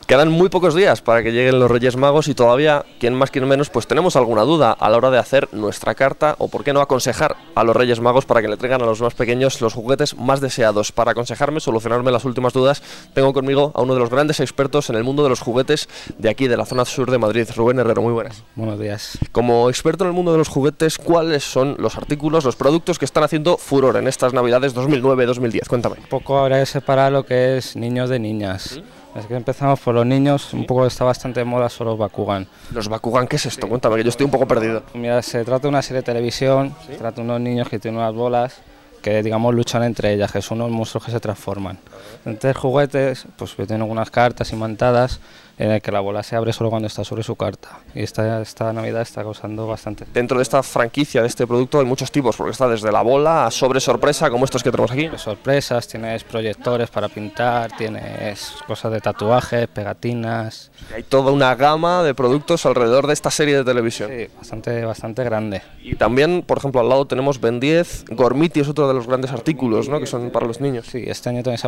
Quedan muy pocos días para que lleguen los Reyes Magos y todavía, quien más quien menos, pues tenemos alguna duda a la hora de hacer nuestra carta o por qué no aconsejar a los Reyes Magos para que le traigan a los más pequeños los juguetes más deseados. Para aconsejarme, solucionarme las últimas dudas, tengo conmigo a uno de los grandes expertos en el mundo de los juguetes de aquí, de la zona sur de Madrid, Rubén Herrero. Muy buenas. Buenos días. Como experto en el mundo de los juguetes, ¿cuáles son los artículos, los productos que están haciendo furor en estas Navidades 2009-2010? Cuéntame. Un poco habrá que separar lo que es niños de niñas. Es que empezamos por los niños, un poco está bastante de moda son los Bakugan. ¿Los Bakugan qué es esto? Cuéntame, que yo estoy un poco perdido. Mira, se trata de una serie de televisión, se trata de unos niños que tienen unas bolas que, digamos, luchan entre ellas, que son unos monstruos que se transforman. Entonces, juguetes, pues que tienen unas cartas imantadas en el que la bola se abre solo cuando está sobre su carta. Y esta Navidad está causando bastante. Dentro de esta franquicia, de este producto, hay muchos tipos, porque está desde la bola a sobre sorpresa, como estos que tenemos aquí. Sorpresas, tienes proyectores para pintar, tienes cosas de tatuajes, pegatinas. Hay toda una gama de productos alrededor de esta serie de televisión. Sí, bastante grande. Y también, por ejemplo, al lado tenemos Ben 10, Gormiti es otro de los grandes artículos, ¿no?, que son para los niños. Sí, este año también se ha